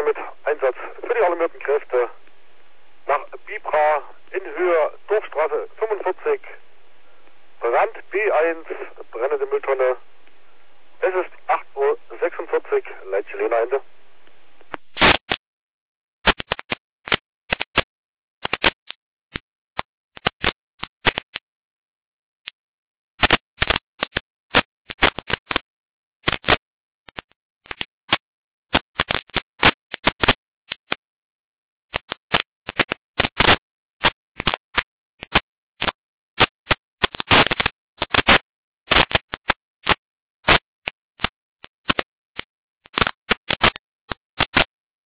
mit Einsatz für die alarmierten Kräfte nach Bibra in Höhe Dorfstraße 45, Brand B1, brennende Mülltonne. Es ist 8:46 Uhr, Leitchilena Ende.